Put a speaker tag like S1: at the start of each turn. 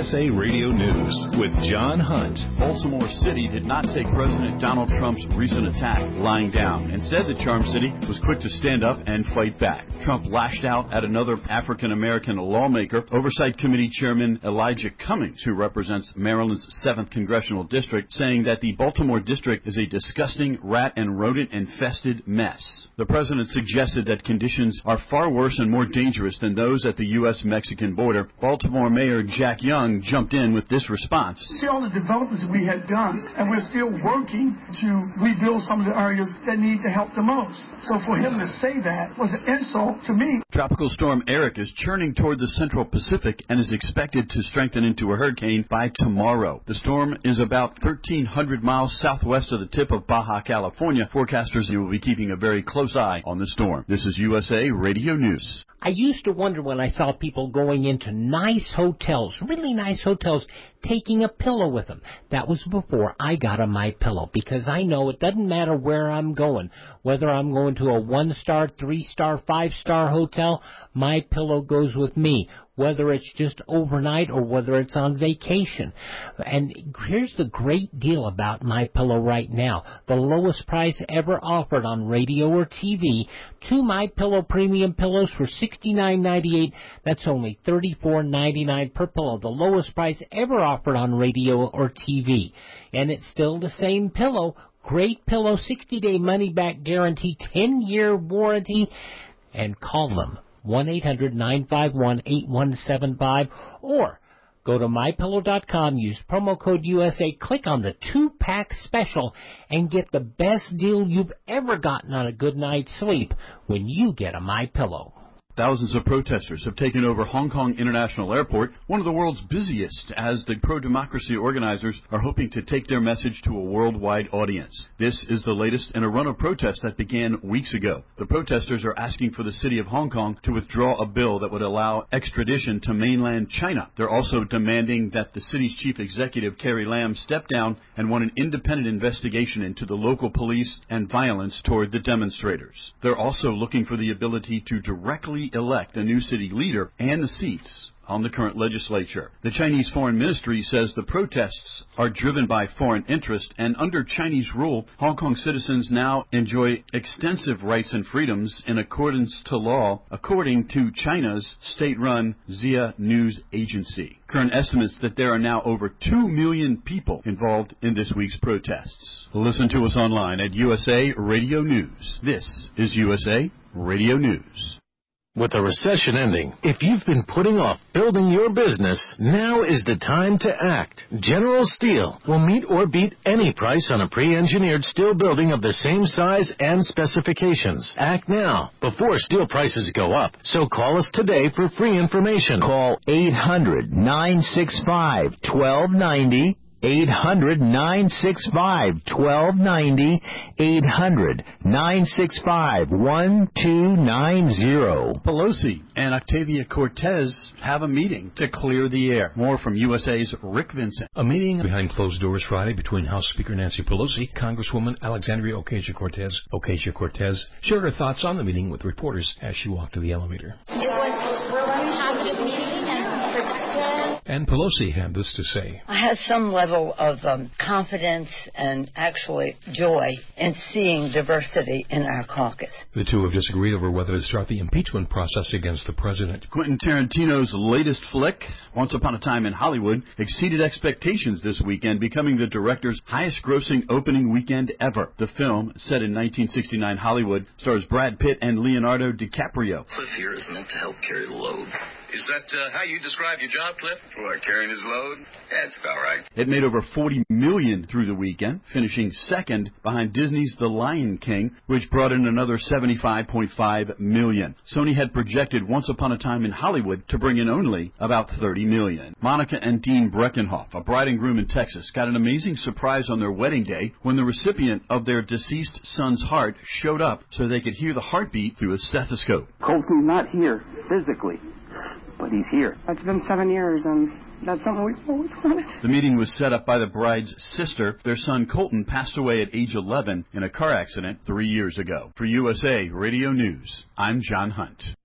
S1: USA Radio News with John Hunt.
S2: Baltimore City did not take President Donald Trump's recent attack lying down. Instead, the Charm City was quick to stand up and fight back. Trump lashed out at another African-American lawmaker, Oversight Committee Chairman Elijah Cummings, who represents Maryland's 7th Congressional District, saying that the Baltimore district is a disgusting rat and rodent-infested mess. The president suggested that conditions are far worse and more dangerous than those at the U.S.-Mexican border. Baltimore Mayor Jack Young jumped in with this response.
S3: See all the developments we had done, and we're still working to rebuild some of the areas that need to help the most. So for him to say that was an insult to me.
S2: Tropical storm Eric is churning toward the central Pacific and is expected to strengthen into a hurricane by tomorrow. The storm is about 1,300 miles southwest of the tip of Baja California. Forecasters will be keeping a very close eye on the storm. This is USA Radio News.
S4: I used to wonder when I saw people going into nice hotels, really nice hotels, taking a pillow with them. That was before I got a MyPillow, because I know it doesn't matter where I'm going. Whether I'm going to a 1-star, 3-star, 5-star hotel, MyPillow goes with me, whether it's just overnight or whether it's on vacation. And here's the great deal about MyPillow right now. The lowest price ever offered on radio or TV. 2 MyPillow premium pillows for $69.98. That's only $34.99 per pillow. The lowest price ever offered on radio or TV. And it's still the same pillow. Great pillow, 60-day money-back guarantee, 10-year warranty. And call them. 1-800-951-8175, or go to MyPillow.com, use promo code USA, click on the 2-pack special, and get the best deal you've ever gotten on a good night's sleep when you get a MyPillow.
S2: Thousands of protesters have taken over Hong Kong International Airport, one of the world's busiest, as the pro-democracy organizers are hoping to take their message to a worldwide audience. This is the latest in a run of protests that began weeks ago. The protesters are asking for the city of Hong Kong to withdraw a bill that would allow extradition to mainland China. They're also demanding that the city's chief executive, Carrie Lam, step down and want an independent investigation into the local police and violence toward the demonstrators. They're also looking for the ability to directly elect a new city leader and the seats on the current legislature. The Chinese Foreign Ministry says the protests are driven by foreign interest, and under Chinese rule, Hong Kong citizens now enjoy extensive rights and freedoms in accordance to law, according to China's state-run Xia News Agency. Current estimates that there are now over 2 million people involved in this week's protests. Listen to us online at USA Radio News. This is USA Radio News.
S5: With the recession ending, if you've been putting off building your business, now is the time to act. General Steel will meet or beat any price on a pre-engineered steel building of the same size and specifications. Act now, before steel prices go up. So call us today for free information.
S6: Call 800-965-1290. 800-965-1290, 800-965-1290.
S2: Pelosi and Octavia Cortez have a meeting to clear the air. More from USA's Rick Vincent.
S7: A meeting behind closed doors Friday between House Speaker Nancy Pelosi, Congresswoman Alexandria Ocasio-Cortez. Ocasio-Cortez shared her thoughts on the meeting with reporters as she walked to the elevator.
S8: It was a really positive meeting and productive.
S7: And Pelosi had this to say.
S9: I had some level of confidence and actually joy in seeing diversity in our caucus.
S7: The two have disagreed over whether to start the impeachment process against the president.
S2: Quentin Tarantino's latest flick, Once Upon a Time in Hollywood, exceeded expectations this weekend, becoming the director's highest-grossing opening weekend ever. The film, set in 1969 Hollywood, stars Brad Pitt and Leonardo DiCaprio.
S10: Cliff here is meant to help carry the load. Is that how you describe your job, Cliff? What, carrying his load? Yeah, that's about right.
S2: It made over $40 million through the weekend, finishing second behind Disney's The Lion King, which brought in another $75.5 million. Sony had projected Once Upon a Time in Hollywood to bring in only about $30 million. Monica and Dean Breckenhoff, a bride and groom in Texas, got an amazing surprise on their wedding day when the recipient of their deceased son's heart showed up so they could hear the heartbeat through a stethoscope.
S11: Colton's not here physically, but he's here.
S12: It's been 7 years, and that's something we've always wanted.
S2: The meeting was set up by the bride's sister. Their son Colton passed away at age 11 in a car accident 3 years ago. For USA Radio News, I'm John Hunt.